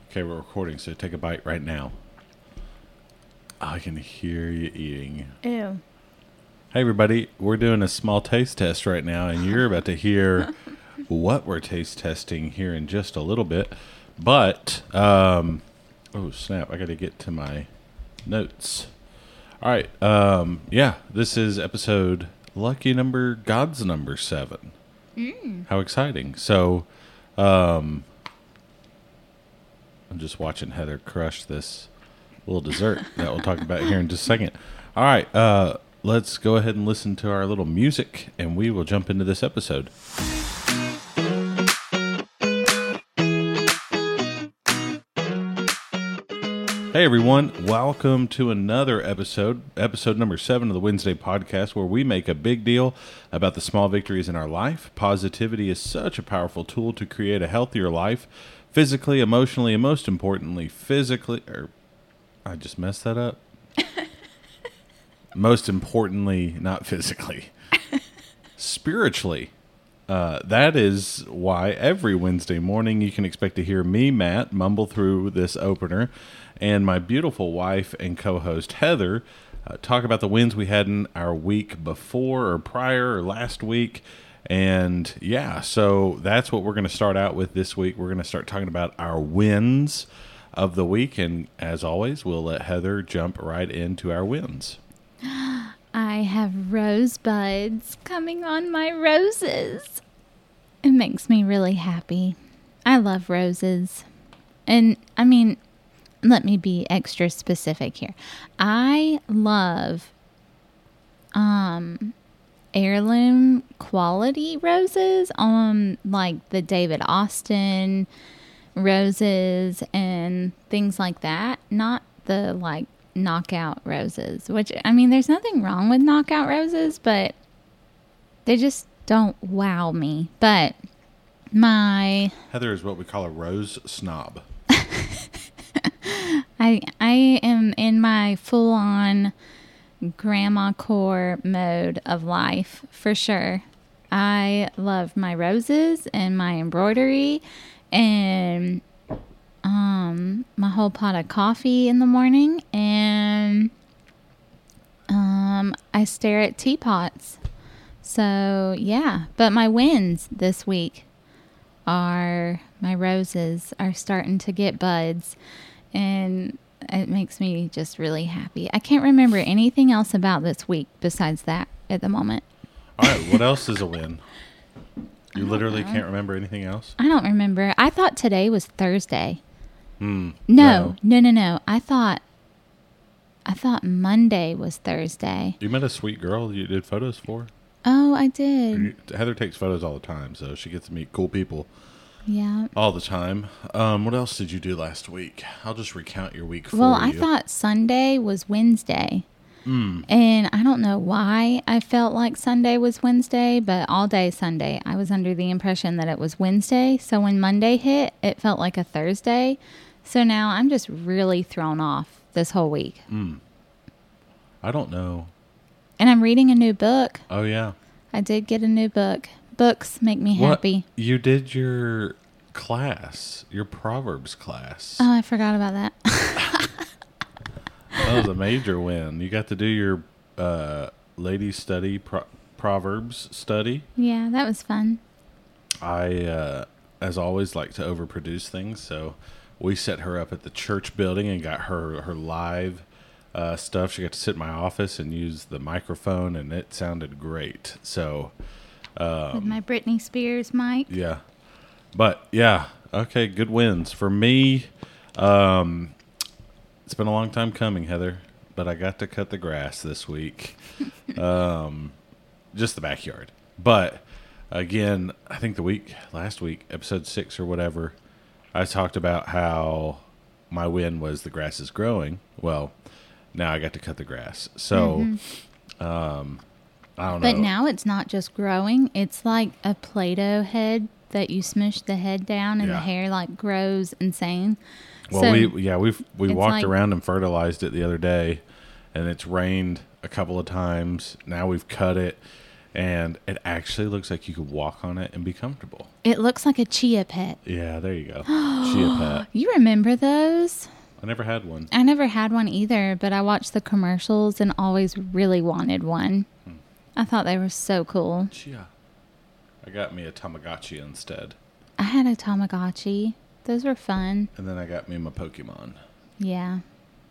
Okay, we're recording, so take a bite right now. I can hear you eating. Ew. Hey, everybody. We're doing a small taste test right now, and you're about to hear what we're taste testing here in just a little bit. But, oh, snap. I got to get to my notes. All right. Yeah, this is episode lucky number, God's number 7. How exciting. So, I'm just watching Heather crush this little dessert that we'll talk about here in just a second. All right, let's go ahead and listen to our little music, and we will jump into this episode. Hey everyone, welcome to another episode number 7 of the Wednesday podcast, where we make a big deal about the small victories in our life. Positivity is such a powerful tool to create a healthier life, physically, emotionally, and most importantly, physically, I just messed that up. Most importantly, not physically, spiritually. That is why every Wednesday morning you can expect to hear me, Matt, mumble through this opener, and my beautiful wife and co-host Heather talk about the wins we had in our week before or prior or last week. And yeah, so that's what we're going to start out with this week. We're going to start talking about our wins of the week. And as always, we'll let Heather jump right into our wins. I have rosebuds coming on my roses. It makes me really happy. I love roses. And I mean, let me be extra specific here. I love heirloom quality roses on like the David Austin roses and things like that. Not the like knockout roses, which I mean, there's nothing wrong with knockout roses, but they just don't wow me. But my Heather is what we call a rose snob. I am in my full-on grandma core mode of life for sure. I love my roses and my embroidery and my whole pot of coffee in the morning, and I stare at teapots. So yeah, but my wins this week are my roses are starting to get buds, and it makes me just really happy. I can't remember anything else about this week besides that at the moment. All right, what else is a win? You literally can't remember anything else? I don't remember. I thought today was Thursday. No. I thought Monday was Thursday. You met a sweet girl you did photos for? Oh, I did. Heather takes photos all the time, so she gets to meet cool people. Yeah. All the time. What else did you do last week? I'll just recount your week for you. Well, I thought Sunday was Wednesday. And I don't know why I felt like Sunday was Wednesday, but all day Sunday, I was under the impression that it was Wednesday. So when Monday hit, it felt like a Thursday. So now I'm just really thrown off this whole week. I don't know. And I'm reading a new book. Oh, yeah. I did get a new book. Books make me happy. You did your class, your Proverbs class. Oh, I forgot about that. That was a major win. You got to do your ladies study, Proverbs study. Yeah, that was fun. I, as always, like to overproduce things, so we set her up at the church building and got her live stuff. She got to sit in my office and use the microphone, and it sounded great. So, with my Britney Spears mic. yeah. But, yeah, okay, good wins. For me, it's been a long time coming, Heather, but I got to cut the grass this week. Just the backyard. But, again, I think last week, episode 6 or whatever, I talked about how my win was the grass is growing. Well, now I got to cut the grass. So, I don't know. But now it's not just growing. It's like a Play-Doh head that you smush the head down and the hair like grows insane. Well, so we walked around and fertilized it the other day, and it's rained a couple of times. Now we've cut it, And it actually looks like you could walk on it and be comfortable. It looks like a chia pet. Yeah, there you go. Chia pet. You remember those? I never had one. I never had one either, but I watched the commercials and always really wanted one. I thought they were so cool. Chia. I got me a Tamagotchi instead. I had a Tamagotchi. Those were fun. And then I got me my Pokemon. Yeah.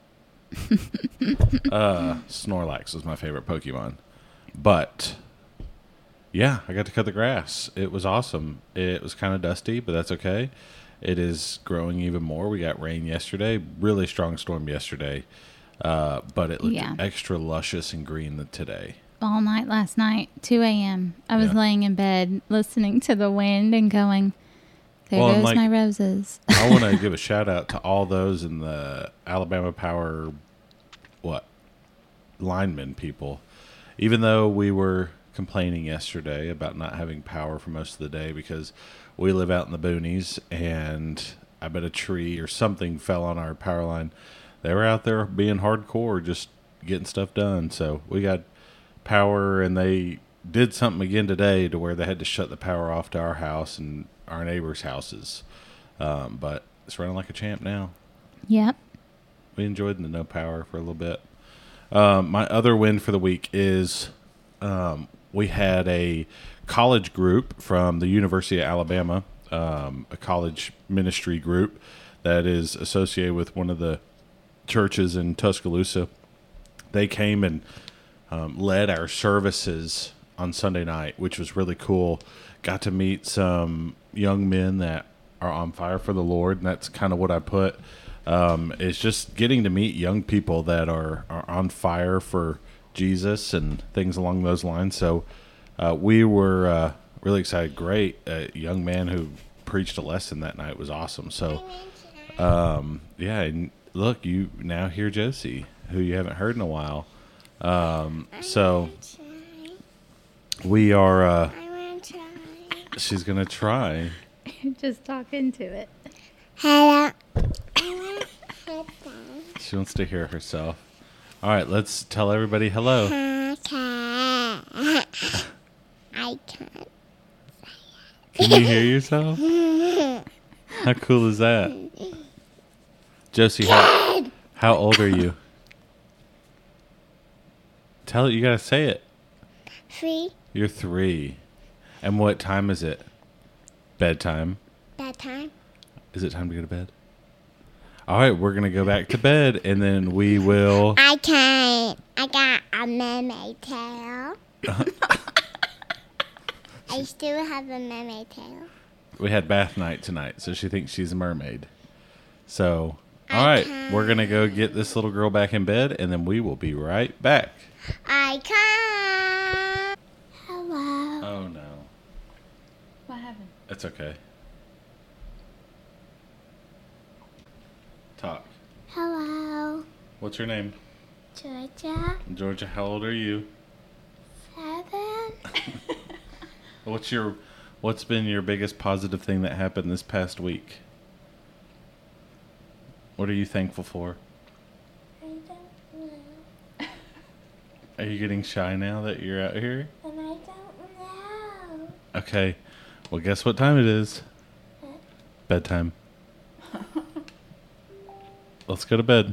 Snorlax was my favorite Pokemon. But, yeah, I got to cut the grass. It was awesome. It was kind of dusty, but that's okay. It is growing even more. We got rain yesterday. Really strong storm yesterday. But it looked extra luscious and green today. All night last night, 2 a.m. I was laying in bed listening to the wind and going, there goes my roses. I want to give a shout out to all those in the Alabama Power, linemen people. Even though we were complaining yesterday about not having power for most of the day because we live out in the boonies and I bet a tree or something fell on our power line. They were out there being hardcore, just getting stuff done. So we got power, and they did something again today to where they had to shut the power off to our house and our neighbors' houses. But it's running like a champ now. Yep. We enjoyed the no power for a little bit. My other win for the week is we had a college group from the University of Alabama, a college ministry group that is associated with one of the churches in Tuscaloosa. They came and led our services on Sunday night, which was really cool. Got to meet some young men that are on fire for the Lord, and that's kind of what I put. It's just getting to meet young people that are on fire for Jesus and things along those lines. So we were really excited. Great. A young man who preached a lesson that night was awesome. So, and look, you now hear Josie, who you haven't heard in a while. So we are, she's going to try. Just talk into it. Hello. She wants to hear herself. All right, let's tell everybody hello. I can't. Can you hear yourself? How cool is that? Josie, how old are you? Tell it, you got to say it. 3. You're 3. And what time is it? Bedtime. Bedtime. Is it time to go to bed? All right, we're going to go back to bed, and then we will... I can't. I got a mermaid tail. I still have a mermaid tail. We had bath night tonight, so she thinks she's a mermaid. So, all right, we're going to go get this little girl back in bed, and then we will be right back. I can't. Hello. Oh, no. What happened? It's okay. Talk. Hello. What's your name? Georgia. Georgia, how old are you? 7. What's been your biggest positive thing that happened this past week? What are you thankful for? I don't know. Are you getting shy now that you're out here? And I don't know. Okay. Well, guess what time it is? Bedtime. Let's go to bed.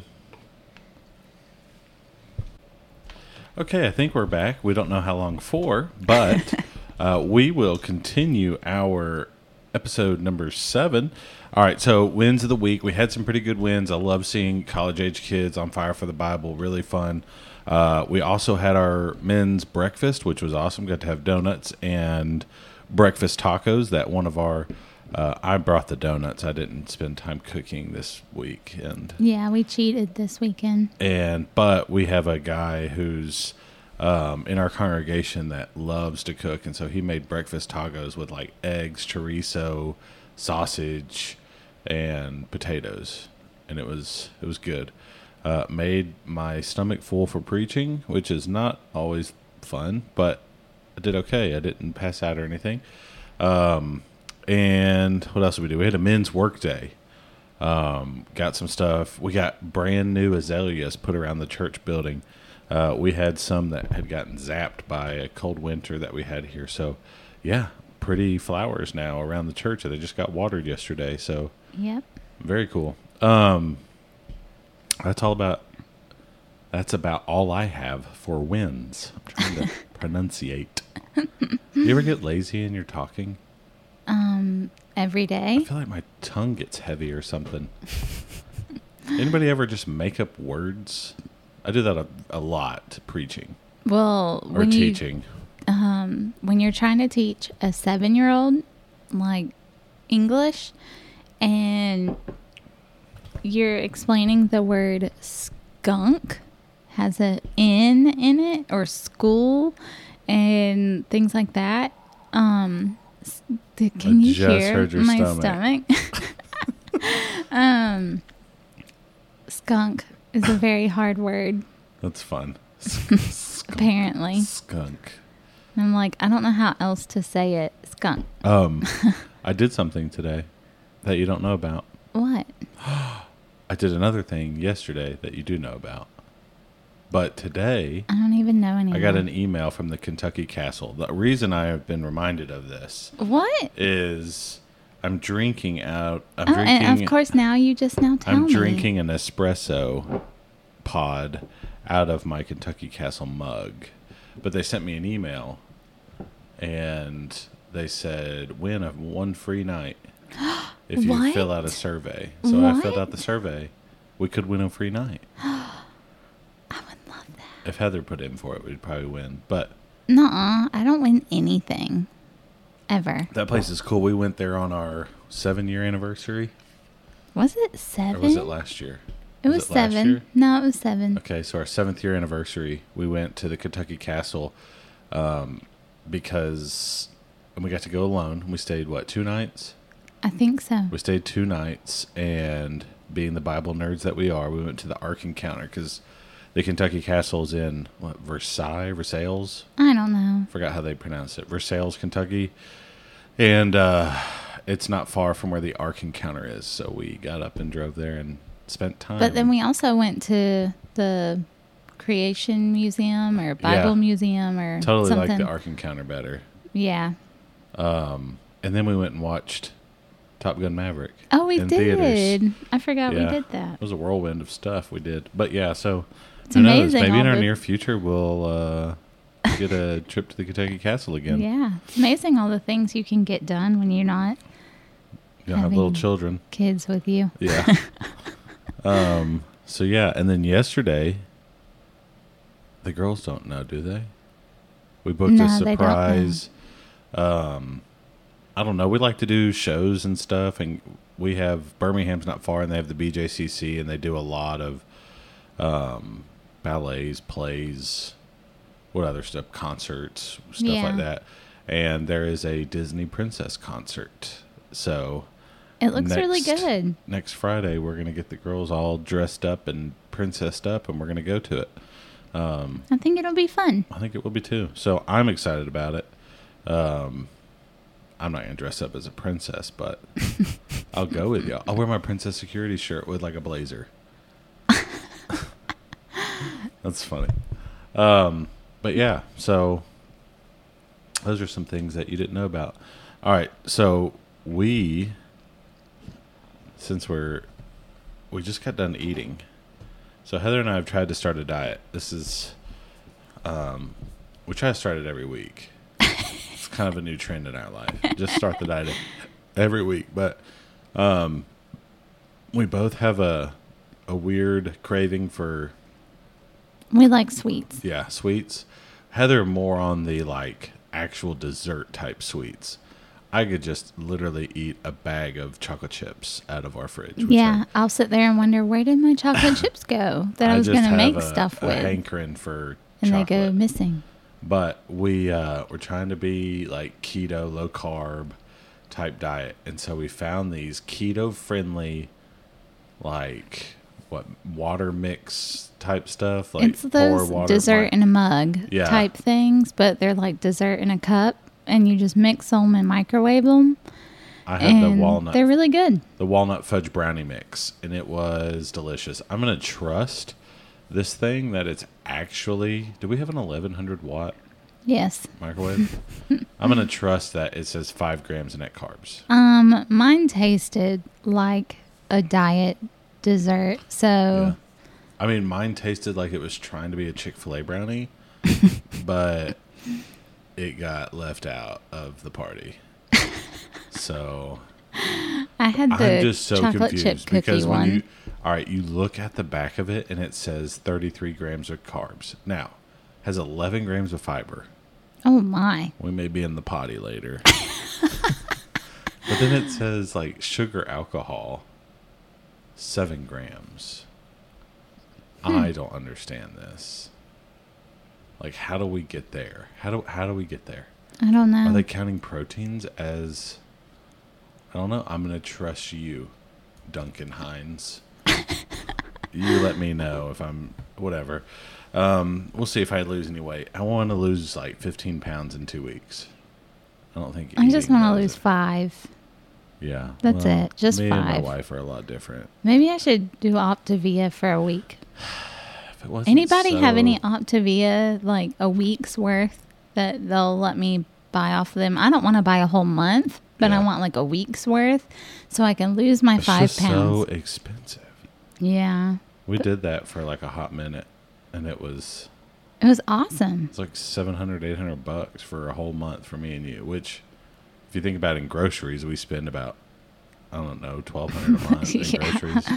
Okay, I think we're back. We don't know how long for, but we will continue our episode number 7. All right, so wins of the week. We had some pretty good wins. I love seeing college-age kids on fire for the Bible. Really fun. We also had our men's breakfast, which was awesome. Got to have donuts and breakfast tacos. That one of our... I brought the donuts. I didn't spend time cooking this week, Yeah, we cheated this weekend. But we have a guy who's in our congregation that loves to cook, and so he made breakfast tacos with like eggs, chorizo, sausage, and potatoes, and it was good. Made my stomach full for preaching, which is not always fun, but I did okay. I didn't pass out or anything. And what else did we do? We had a men's work day. Got some stuff. We got brand new azaleas put around the church building. We had some that had gotten zapped by a cold winter that we had here. So, yeah, pretty flowers now around the church. They just got watered yesterday. So, Yep. very cool. That's about all I have for wins. I'm trying to pronunciate. You ever get lazy in your talking? Every day. I feel like my tongue gets heavy or something. Anybody ever just make up words? I do that a lot preaching Well, or when teaching. when you're trying to teach a 7-year-old like English and you're explaining the word skunk has an N in it or school and things like that. Can you just hear heard your my stomach. Skunk is a very hard word, That's fun. apparently. Skunk. And I'm like, I don't know how else to say it. Skunk. I did something today that you don't know about. What? I did another thing yesterday that you do know about. But today, I don't even know anymore. I got an email from the Kentucky Castle. The reason I have been reminded of this What? is I'm drinking out. And of course, now you just now tell I'm me. drinking an espresso pod out of my Kentucky Castle mug. But they sent me an email and they said, win one free night if you What? fill out a survey. So I filled What? out the survey. We could win a free night. I would love that. If Heather put in for it, we'd probably win. But Nuh-uh. I don't win anything. Ever. that place is cool. We went there on our 7-year anniversary. Was it 7? Or was it last year? It was last 7. year? No, it was 7. Okay, so our 7th year anniversary, we went to the Kentucky Castle because and we got to go alone. We stayed, 2 nights? I think so. We stayed 2 nights, and being the Bible nerds that we are, we went to the Ark Encounter because the Kentucky Castle's in, Versailles? I don't know. Forgot how they pronounce it. Versailles, Kentucky. And it's not far from where the Ark Encounter is, so we got up and drove there and spent time. But then we also went to the Creation Museum or Bible Yeah. Museum or totally something. like the Ark Encounter better. Yeah. And then we went and watched Top Gun Maverick. Oh, we in did. theaters. I forgot Yeah. we did that. It was a whirlwind of stuff we did. But yeah, so It's who knows? amazing. Maybe in all our the- near future we'll get a trip to the Kentucky Castle again. Yeah. It's amazing all the things you can get done when you're not You don't have little having- children. kids with you. Yeah. So yeah, and then yesterday, the girls don't know, do they? We booked No, a they don't know. surprise. I don't know. We like to do shows and stuff, and we have Birmingham's not far, and they have the BJCC, and they do a lot of ballets, plays, what other stuff, concerts, stuff Yeah. like that. And there is a Disney Princess concert. So It looks really Next. good. next Friday, we're going to get the girls all dressed up and princessed up, and we're going to go to it. I think it'll be fun. I think it will be too. So I'm excited about it. I'm not going to dress up as a princess, but I'll go with you. I'll wear my Princess Security shirt with like a blazer. That's funny. But yeah, so those are some things that you didn't know about. All right, so since we just got done eating, so Heather and I have tried to start a diet. This is, we try to start it every week. It's kind of a new trend in our life. Just start the diet every week. But we both have a weird craving for, We like sweets. yeah, sweets. Heather more on the like actual dessert type sweets. I could just literally eat a bag of chocolate chips out of our fridge. which Yeah, I'll sit there and wonder, where did my chocolate chips go that I was just going to have make a- stuff a with? hankering for And chocolate. they go missing. But we're trying to be like keto, low carb type diet, and so we found these keto friendly, like water mix type stuff. Like It's those dessert in a mug Yeah. type things, but they're like dessert in a cup, and you just mix them and microwave them. I had the And walnut. they're really good. The walnut fudge brownie mix, and it was delicious. I'm gonna trust this thing that it's actually, do we have an 1100 watt Yes. microwave? I'm going to trust that it says 5 grams net carbs. Mine tasted like a diet dessert. So Yeah. I mean, mine tasted like it was trying to be a Chick-fil-A brownie, but it got left out of the party. So I had I'm the just so chocolate chip confused cookie because when one. you look at the back of it and it says 33 grams of carbs. Now, has 11 grams of fiber. Oh my. We may be in the potty later. But then it says like sugar alcohol, 7 grams. I don't understand this. Like, how do we get there? How do we get there? I don't know. Are they counting proteins as? I don't know. I'm gonna trust you, Duncan Hines. You let me know if I'm whatever. We'll see if I lose any weight. I want to lose like 15 pounds in 2 weeks. I don't think. I just eating want to does lose it. 5. Yeah, That's it. Just me and my 5. wife are a lot different. Maybe I should do Optavia for a week. If it wasn't Anybody have so- any Optavia, like a week's worth that they'll let me buy off of them? I don't want to buy a whole month, but I Yeah. want like a week's worth so I can lose my It's 5 just pounds. so expensive. Yeah. We did that for like a hot minute, and it was It was awesome. it's like $700-800 for a whole month for me and you. Which, if you think about it in groceries, we spend about I don't know $1,200 a month in Yeah. groceries.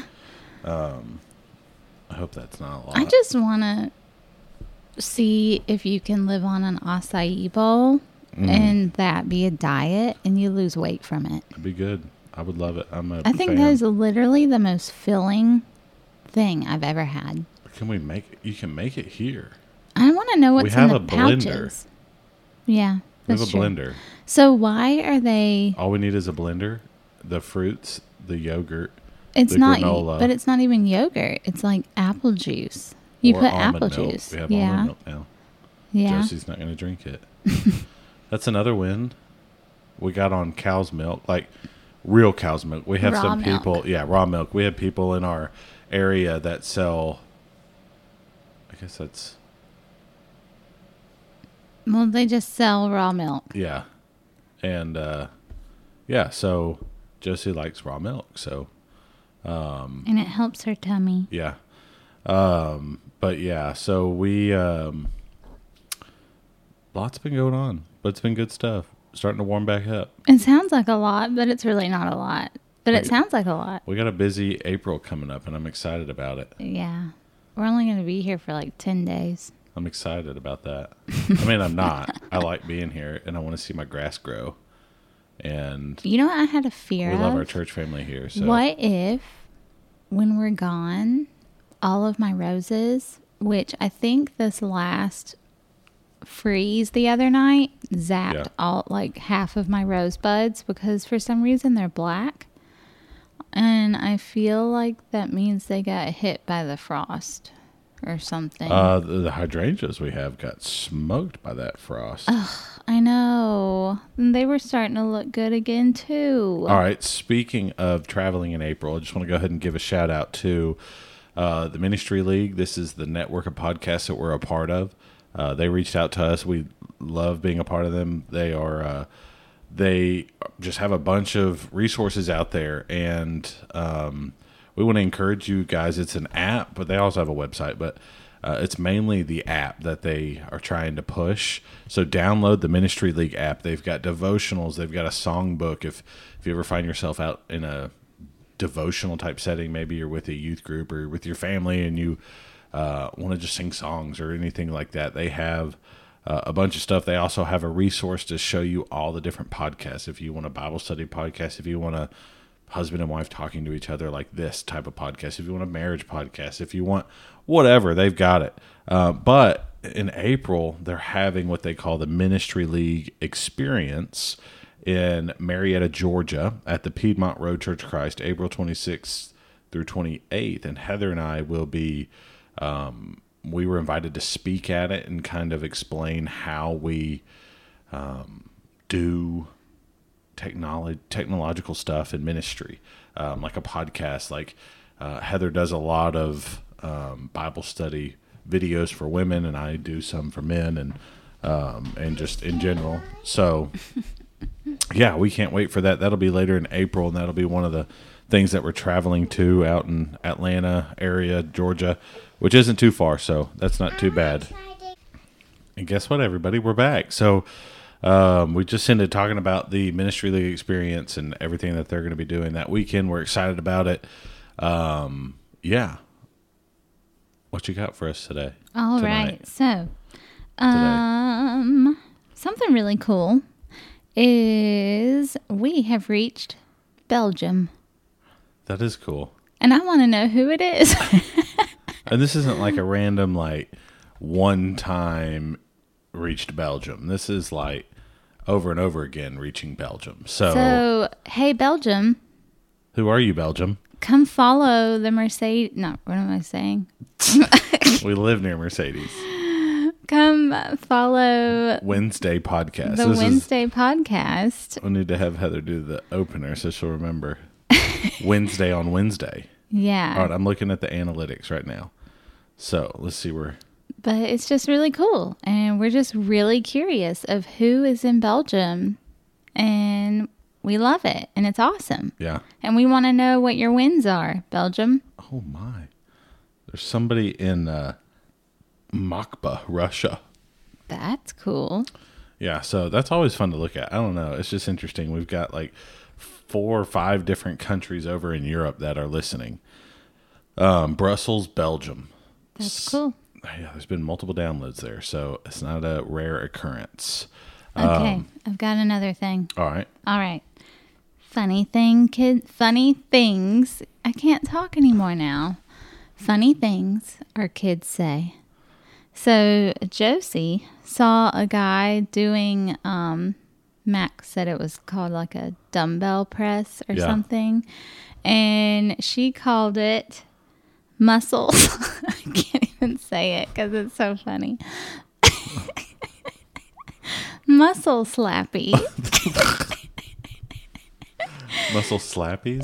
I hope that's not a lot. I just want to see if you can live on an acai bowl Mm. and that be a diet and you lose weight from it. It'd be good. I would love it. I'm a I think fan. that is literally the most filling thing I've ever had. Can we make it? You can make it here. I want to know what's in have the a blender. pouches. Yeah, We have that's a true. blender. So why are they? All we need is a blender, the fruits, the yogurt, It's the not, granola. but it's not even yogurt. It's like apple juice. You or put almond apple milk. juice. We have Yeah, almond milk now. yeah. Josie's not going to drink it. That's another win. We got on cow's milk, like real cow's milk. We have Raw some milk. people, raw milk. We have people in our area that sell. I guess that's Well, they just sell raw milk. yeah, and so Josie likes raw milk, so And it helps her tummy. yeah. But yeah, so we lots been going on, but it's been good stuff. Starting to warm back up. It sounds like a lot, but it's really not a lot. But it Like- sounds like a lot. We got a busy April coming up, and I'm excited about it. Yeah. We're only going to be here for like 10 days. I'm excited about that. I mean, I'm not. I like being here, and I want to see my grass grow. And You know what I had a fear we of? love our church family here. So What if, when we're gone, all of my roses, which I think this last freeze the other night zapped Yeah. all like half of my rosebuds because for some reason they're black. And I feel like that means they got hit by the frost or something. the hydrangeas we have got smoked by that frost. I know. And they were starting to look good again, too. All right. Speaking of traveling in April, I just want to go ahead and give a shout out to the Ministry League. This is the network of podcasts that we're a part of. They reached out to us. We love being a part of them. They just have a bunch of resources out there, and we want to encourage you guys. It's an app, but they also have a website, but it's mainly the app that they are trying to push. So download the Ministry League app. They've got devotionals. They've got a songbook. If you ever find yourself out in a devotional type setting, maybe you're with a youth group or with your family and you want to just sing songs or anything like that, they have a bunch of stuff. They also have a resource to show you all the different podcasts. If you want a Bible study podcast, if you want a husband and wife talking to each other like this type of podcast, if you want a marriage podcast, if you want whatever, they've got it. But in April, they're having what they call the Ministry League Experience in Marietta, Georgia at the Piedmont Road Church of Christ, April 26th through 28th. And Heather and I will be we were invited to speak at it and kind of explain how we do technological stuff in ministry, like a podcast. Like Heather does a lot of Bible study videos for women, and I do some for men, and just in general. So, yeah, we can't wait for that. That'll be later in April, and that'll be one of the things that we're traveling to out in Atlanta area, Georgia, which isn't too far, so that's not too bad. And guess what, everybody? We're back. So we just ended talking about the Ministry League experience and everything that they're going to be doing that weekend. We're excited about it. Yeah. What you got for us today? All right. So, something really cool is we have reached Belgium. That is cool. And I want to know who it is. And this isn't like a random, like, one time reached Belgium. This is like over and over again reaching Belgium. So hey, Belgium. Who are you, Belgium? Come follow the Mercedes. No, what am I saying? We live near Mercedes. Come follow Wednesday podcast. The Wednesday podcast. We need to have Heather do the opener so she'll remember. Wednesday on Wednesday. Yeah. All right, I'm looking at the analytics right now. So let's see where. But it's just really cool. And we're just really curious of who is in Belgium. And we love it. And it's awesome. Yeah. And we want to know what your wins are, Belgium. Oh, my. There's somebody in Moskva, Russia. That's cool. Yeah, so that's always fun to look at. I don't know. It's just interesting. We've got like 4 or 5 different countries over in Europe that are listening. Brussels, Belgium. That's cool. Yeah, there's been multiple downloads there, so it's not a rare occurrence. Okay, I've got another thing. All right. Funny things. I can't talk anymore now. Funny things our kids say. So Josie saw a guy doing, Max said it was called like a dumbbell press or something. And she called it muscles. I can't even say it because it's so funny. Muscle slappy. Muscle slappies?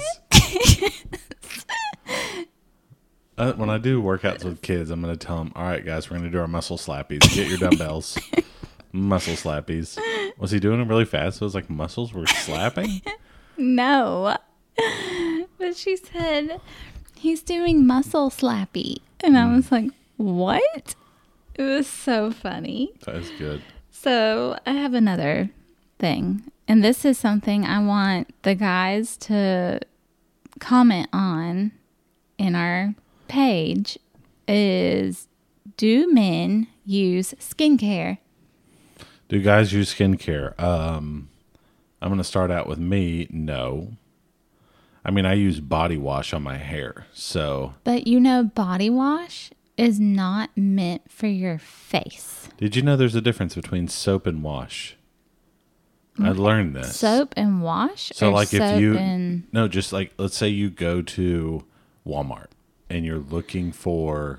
When I do workouts with kids, I'm going to tell them, all right, guys, we're going to do our muscle slappies. Get your dumbbells. Muscle slappies. Was he doing them really fast? So it was like muscles were slapping? No. But she said, he's doing muscle slappy. And I was like, what? It was so funny. That is good. So I have another thing. And this is something I want the guys to comment on in our page is, do men use skincare? Do guys use skincare? I'm going to start out with me. No. I mean, I use body wash on my hair, so. But body wash is not meant for your face. Did you know there's a difference between soap and wash? I learned this. Soap and wash? So, or like, soap if you. and... No, just like, let's say you go to Walmart and you're looking for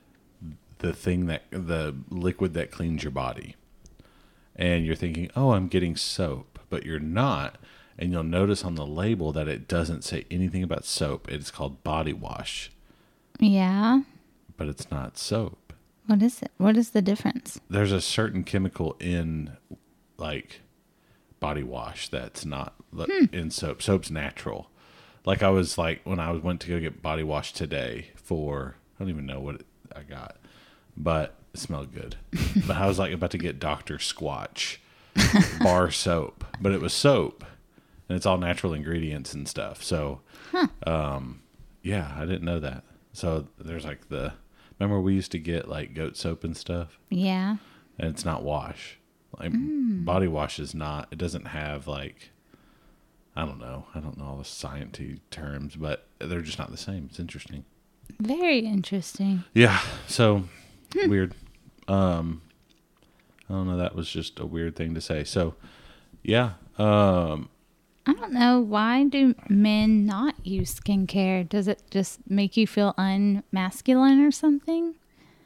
the liquid that cleans your body. And you're thinking, oh, I'm getting soap, but you're not. And you'll notice on the label that it doesn't say anything about soap. It's called body wash. Yeah. But it's not soap. What is it? What is the difference? There's a certain chemical in, like, body wash that's not in soap. Soap's natural. Like, I was like, when I went to go get body wash today for, I don't even know what I got, but it smelled good. But I was like about to get Dr. Squatch bar soap, but it was soap and it's all natural ingredients and stuff. So, yeah, I didn't know that. So there's like remember we used to get like goat soap and stuff? Yeah. And it's not wash. Like body wash is not, it doesn't have like, I don't know all the science-y terms, but they're just not the same. It's interesting. Very interesting. Yeah. So weird. I don't know. That was just a weird thing to say. So, yeah. I don't know. Why do men not use skincare? Does it just make you feel unmasculine or something?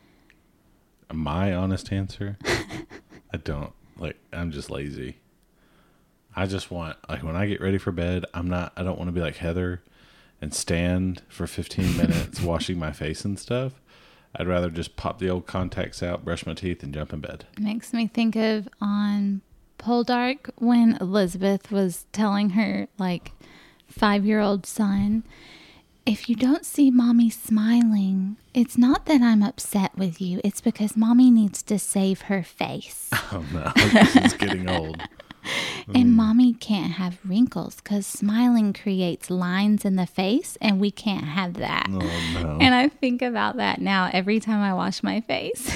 My honest answer, I don't. Like, I'm just lazy. I just want, like, when I get ready for bed, I don't want to be like Heather and stand for 15 minutes washing my face and stuff. I'd rather just pop the old contacts out, brush my teeth, and jump in bed. It makes me think of on Poldark when Elizabeth was telling her like 5-year-old son, if you don't see mommy smiling, it's not that I'm upset with you. It's because mommy needs to save her face. Oh no, this is getting old. And mommy can't have wrinkles because smiling creates lines in the face and we can't have that. Oh no. And I think about that now every time I wash my face.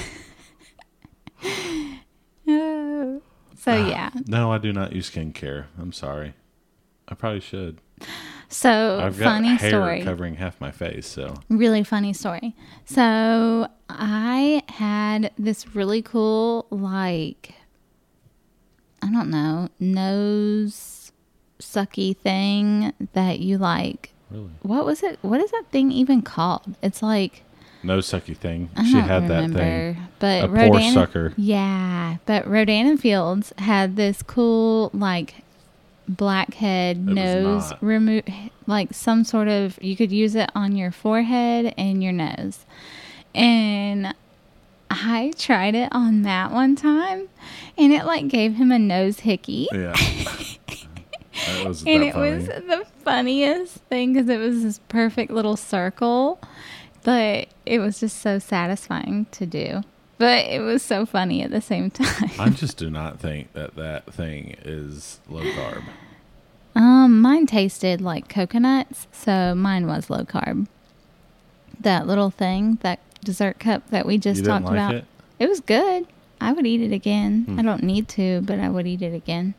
Oh. So yeah. No, I do not use skincare. I'm sorry. I probably should. So I've got funny hair story. covering half my face, so. Really funny story. So I had this really cool, like, I don't know, nose sucky thing that you like. Really? What was it? What is that thing even called? It's like, No sucky thing. I She don't had remember, that thing. but A poor sucker. Yeah, but Rodan and Fields had this cool like blackhead It was nose not. remove, like some sort of, you could use it on your forehead and your nose. And I tried it on Matt one time, and it like gave him a nose hickey. Yeah. That was And that it funny. was the funniest thing because it was this perfect little circle, but it was just so satisfying to do. But it was so funny at the same time. I just do not think that thing is low carb. Mine tasted like coconuts, so mine was low carb. That little thing, that dessert cup that we just You didn't talked like about. it? It was good. I would eat it again. I don't need to, but I would eat it again.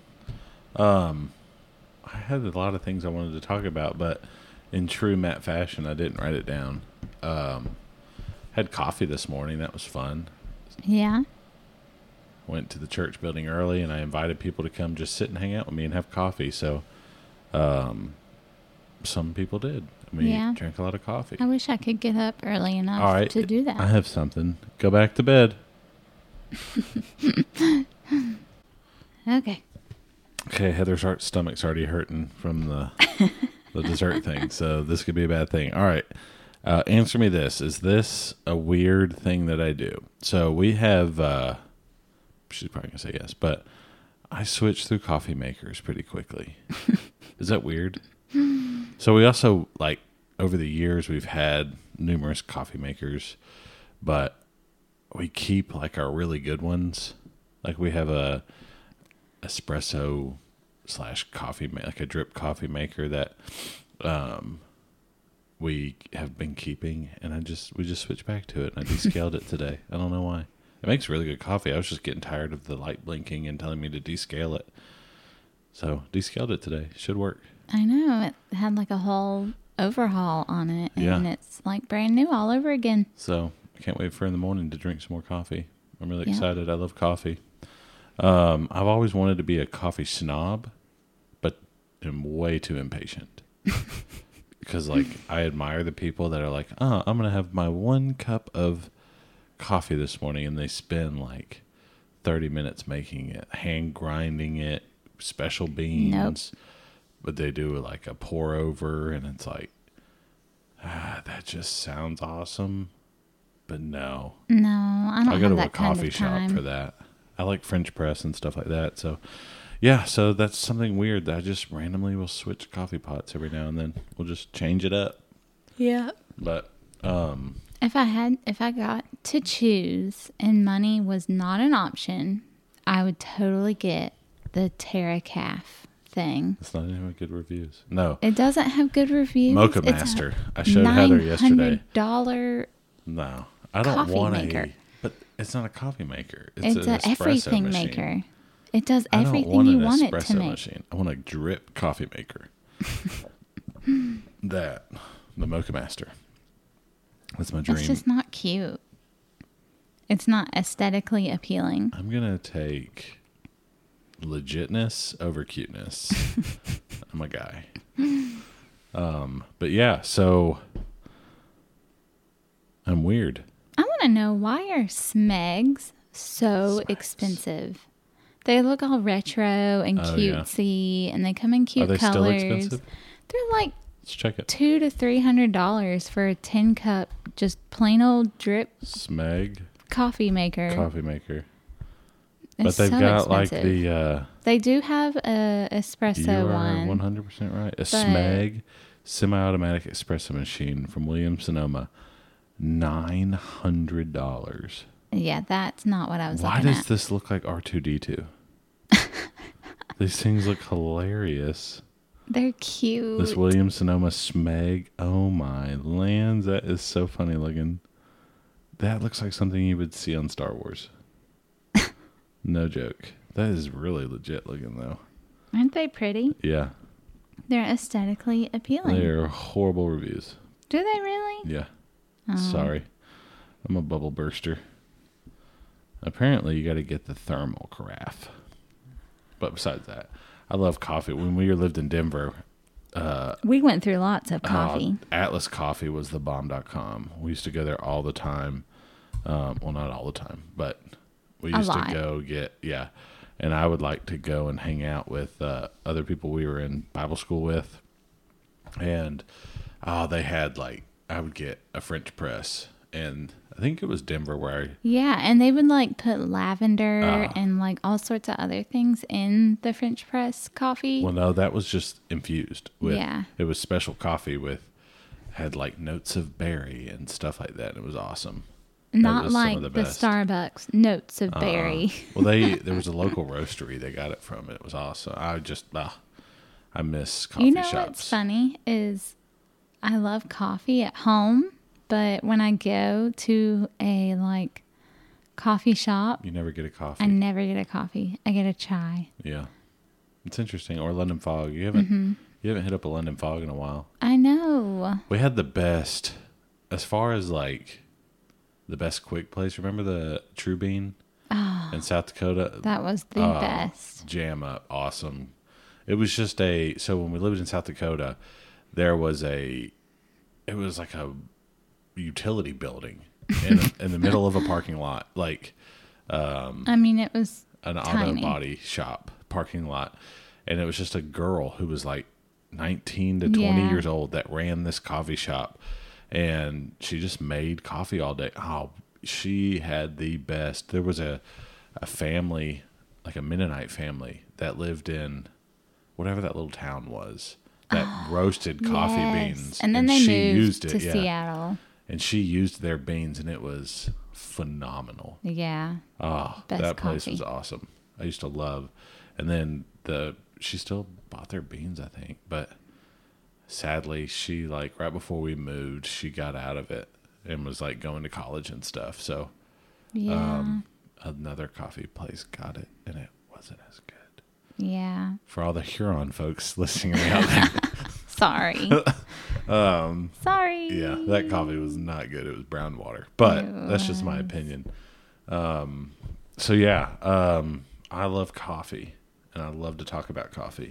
I had a lot of things I wanted to talk about, but in true Matt fashion, I didn't write it down. Had coffee this morning. That was fun. Yeah. Went to the church building early, and I invited people to come just sit and hang out with me and have coffee. So, some people did. We Yeah. drank a lot of coffee. I wish I could get up early enough All right, to do that. I have something. Go back to bed. Okay. Okay, Heather's stomach's already hurting from the dessert thing, so this could be a bad thing. All right, answer me this: is this a weird thing that I do? So we have. She's probably gonna say yes, but I switch through coffee makers pretty quickly. Is that weird? So we also, like, over the years we've had numerous coffee makers, but we keep like our really good ones. Like we have a espresso / coffee, like a drip coffee maker that we have been keeping, and we just switched back to it, and I descaled it today. I don't know why. It makes really good coffee. I was just getting tired of the light blinking and telling me to descale it. So descaled it today. Should work. I know. It had like a whole overhaul on it, and Yeah. it's like brand new all over again. So I can't wait for in the morning to drink some more coffee. I'm really Yeah. excited. I love coffee. I've always wanted to be a coffee snob, but am way too impatient. Because, like, I admire the people that are like, oh, I'm going to have my 1 cup of coffee this morning, and they spend like 30 minutes making it, hand grinding it, special beans. But they do like a pour over, and it's like, that just sounds awesome. But no, No, I don't I go have to that a kind coffee of shop time. for that. I like French press and stuff like that. So, yeah, so that's something weird that I just randomly will switch coffee pots every now and then. We'll just change it up. Yeah. But, If I got to choose and money was not an option, I would totally get the Terra Calf thing. it's not even good reviews. No. It doesn't have good reviews. Mocha It's a Master. I showed Heather yesterday. $900. No. I don't Coffee want maker. but it's not a coffee maker. It's an an espresso everything machine. maker. It does I don't everything want you an want it to espresso make. machine. I want a drip coffee maker. The Mocha Master. That's my dream. It's just not cute. It's not aesthetically appealing. I'm gonna take legitness over cuteness. I'm a guy. But yeah, so I'm weird. I want to know, why are Smegs so Smegs. expensive? They look all retro and Oh, yeah. cutesy, and they come in Are cute they colors. still expensive? They're like Let's check it. $200 to $300 for a 10-cup, just plain old drip Smeg coffee maker. coffee maker. It's But they've so got like expensive. the They do have a espresso you are one. 100% right. A Smeg semi-automatic espresso machine from Williams Sonoma. $900. Yeah, that's not what I was Why looking does at. this look like R2D2? These things look hilarious. They're cute. This Williams Sonoma Smeg. Oh my lands, that is so funny looking. That looks like something you would see on Star Wars. No joke. That is really legit looking though. Aren't they pretty? Yeah. They're aesthetically appealing. They're horrible reviews. Do they really? Yeah. Oh. Sorry. I'm a bubble burster. Apparently, you got to get the thermal carafe. But besides that, I love coffee. When we lived in Denver, We went through lots of coffee. Atlas Coffee was the bomb.com. We used to go there all the time. Well, not all the time, but we A used to lot. go get, yeah. And I would like to go and hang out with other people we were in Bible school with. And they had like, I would get a French press. And I think it was Denver where Yeah, and they would like put lavender and like all sorts of other things in the French press coffee. well, no, that was just infused with, Yeah. it was special coffee had like notes of berry and stuff like that. And it was awesome. Not was some like of the, the best. Starbucks notes of berry. Well, there was a local roastery they got it from. It was awesome. I miss coffee You know shops. what's funny is I love coffee at home, but when I go to a like coffee shop, You never get a coffee. I never get a coffee. I get a chai. Yeah, it's interesting. Or London Fog. You haven't Mm-hmm. hit up a London Fog in a while. I know. We had the best, as far as like the best quick place. Remember the True Bean in South Dakota? That was the best. Jam up, awesome. It was just so when we lived in South Dakota, there was it was like a utility building in the middle of a parking lot, like I mean, it was an auto tiny. body shop parking lot. And it was just a girl who was like 19 to 20 Yeah. years old that ran this coffee shop, and she just made coffee all day. Oh, she had the best. There was a family, like a Mennonite family that lived in whatever that little town was that roasted coffee Yes. beans. And then they she moved used it, to yeah. Seattle. And she used their beans, and it was phenomenal. Yeah. Oh, Best that place coffee. was awesome. I used to love. And then she still bought their beans, I think, but sadly, she like right before we moved, she got out of it and was like going to college and stuff. So Yeah. another coffee place got it, and it wasn't as good. Yeah. For all the Huron folks listening out there, Sorry. Sorry. yeah, that coffee was not good. It was brown water, but that's just my opinion. So yeah, I love coffee, and I love to talk about coffee.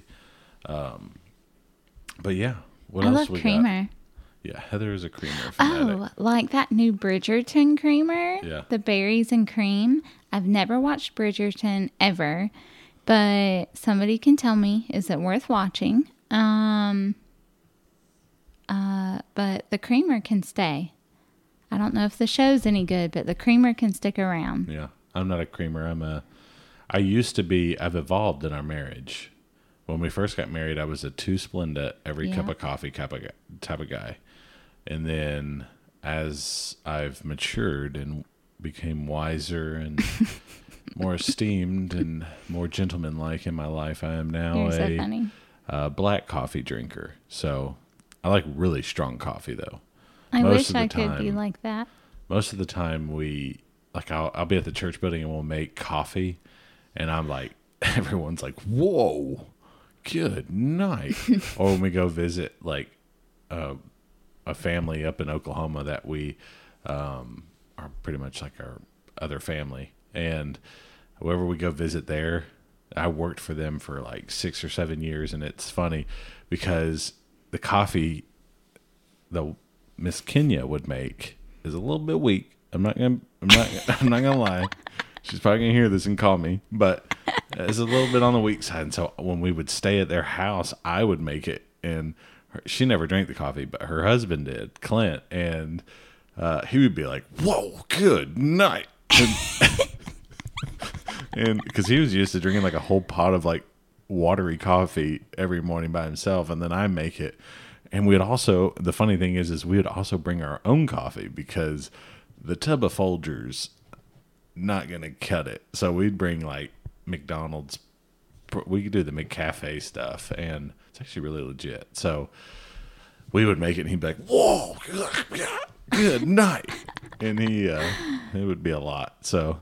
But yeah, what I else love we creamer. got? Yeah, Heather is a creamer fanatic. Oh, like that new Bridgerton creamer? Yeah. The berries and cream. I've never watched Bridgerton ever, but somebody can tell me, is it worth watching? But the creamer can stay. I don't know if the show's any good, but the creamer can stick around. Yeah, I'm not a creamer. I've evolved in our marriage. When we first got married, I was a 2 Splenda every cup Yeah. of coffee type of guy. And then as I've matured and became wiser and more esteemed and more gentlemanlike in my life, I am now You're so funny. black coffee drinker. So I like really strong coffee though. I most wish of the I could be time- like that. Most of the time I'll be at the church building and we'll make coffee, and I'm like, everyone's like, whoa, good night. Or when we go visit like a family up in Oklahoma that we are pretty much like our other family, and whoever we go visit there, I worked for them for like 6 or 7 years, and it's funny because the coffee the Miss Kenya would make is a little bit weak. I'm not gonna lie. She's probably gonna hear this and call me, but it's a little bit on the weak side. And so when we would stay at their house, I would make it, and she never drank the coffee, but her husband did, Clint, and he would be like, "Whoa, good night," and because he was used to drinking like a whole pot of like watery coffee every morning by himself, and then I make it. And we'd also, the funny thing is we would also bring our own coffee because the tub of Folgers not gonna cut it. So we'd bring like McDonald's. We could do the McCafe stuff, and it's actually really legit. So we would make it, and he'd be like, "Whoa, good night," and it would be a lot. So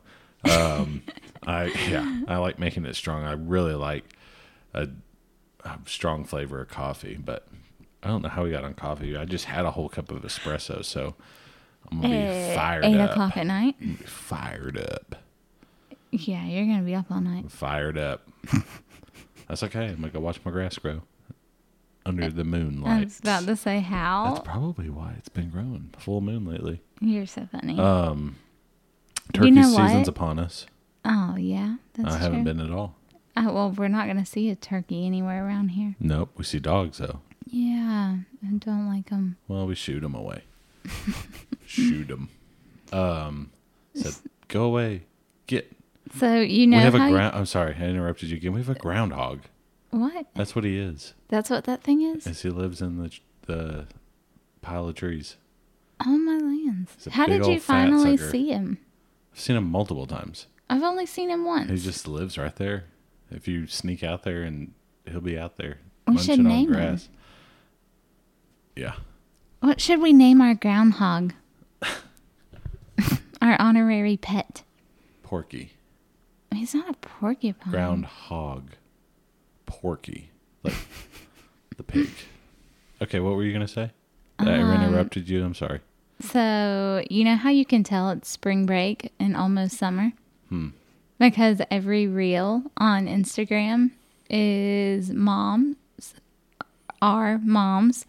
I like making it strong. I really like a strong flavor of coffee, but I don't know how we got on coffee. I just had a whole cup of espresso, so I'm gonna be fired 8 up. o'clock at night. I'm gonna be fired up. Yeah, you're gonna be up all night. Fired up. That's okay. I'm gonna go watch my grass grow under the I moonlight. was about to say how. That's probably why it's been growing full moon lately. You're so funny. Turkey know season's what? upon us. Oh yeah, that's I true. haven't been at all. Well, we're not gonna see a turkey anywhere around here. Nope. We see dogs though. Yeah, I don't like them. Well, we shoot them away. Shoot them. Said, go away. Get. So you know we have how a ground. I'm sorry, I interrupted you again. We have a groundhog. what? That's what he is. That's what that thing is. As he lives in the pile of trees. Oh my lands! He's a How big did you old fat finally sucker. see him? I've seen him multiple times. I've only seen him once. He just lives right there. If you sneak out there, and he'll be out there We should munching on name him. grass. Yeah. What should we name our groundhog? Our honorary pet. Porky. He's not a porcupine. Groundhog. Porky. Like the pig. Okay, what were you going to say? I interrupted you. I'm sorry. So, you know how you can tell it's spring break and almost summer? Because every reel on Instagram is moms. Moms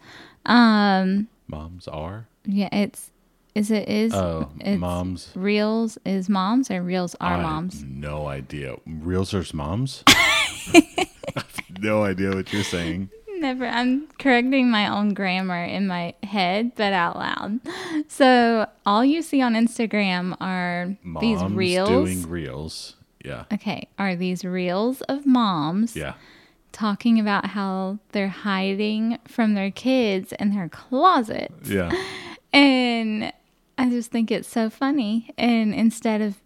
are? Yeah, it's moms. Reels is moms or reels are I moms? have no idea. Reels are moms? I have no idea what you're saying. Never. I'm correcting my own grammar in my head, but out loud. So all you see on Instagram are these Moms reels. doing reels. Yeah. Okay, are these reels of moms Yeah. talking about how they're hiding from their kids in their closet. Yeah. And I just think it's so funny. And instead of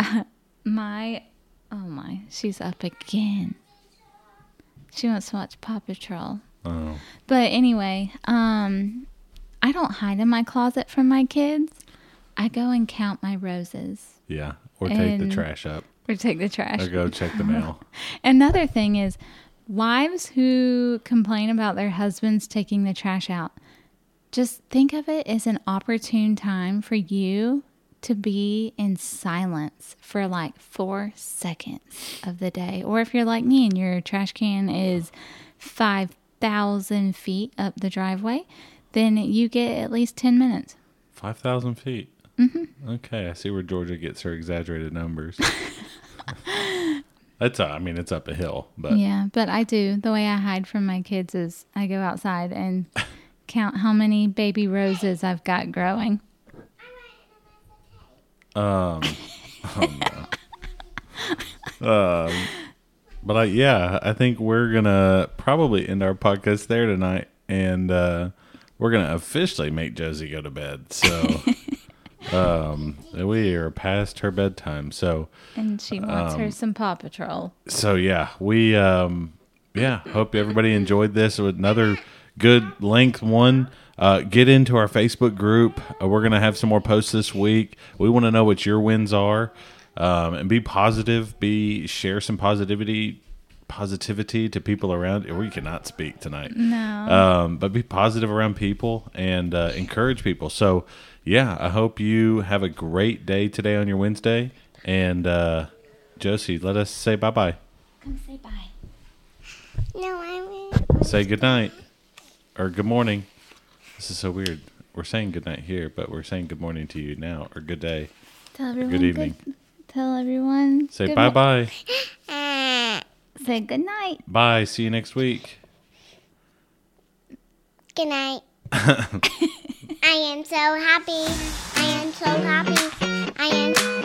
she's up again. She wants to watch Paw Patrol. Oh. But anyway, I don't hide in my closet from my kids. I go and count my roses Yeah. Or take the And- trash up. or take the trash. Or go check the mail. Another thing is wives who complain about their husbands taking the trash out. Just think of it as an opportune time for you to be in silence for like 4 seconds of the day. Or if you're like me and your trash can is 5,000 feet up the driveway, then you get at least 10 minutes. 5,000 feet. Mm-hmm. Okay, I see where Georgia gets her exaggerated numbers. It's up a hill, but Yeah, but I do. The way I hide from my kids is I go outside and count how many baby roses I've got growing. but I think we're gonna probably end our podcast there tonight, and we're gonna officially make Josie go to bed. So we are past her bedtime. So And she wants her some Paw Patrol. we hope everybody enjoyed this with another good length one. Get into our Facebook group. We're going to have some more posts this week. We want to know what your wins are. And be positive. Share some positivity to people around. We cannot speak tonight. No. But be positive around people and encourage people. So, I hope you have a great day today on your Wednesday. And Josie, let us say bye-bye. Come say bye. No, Say good night or good morning. This is so weird. We're saying good night here, but we're saying good morning to you now, or good day. Tell everyone Good evening. Tell everyone. Say good bye-bye. Say good night. Bye. See you next week. Good night. I am so happy. I am so happy. I am.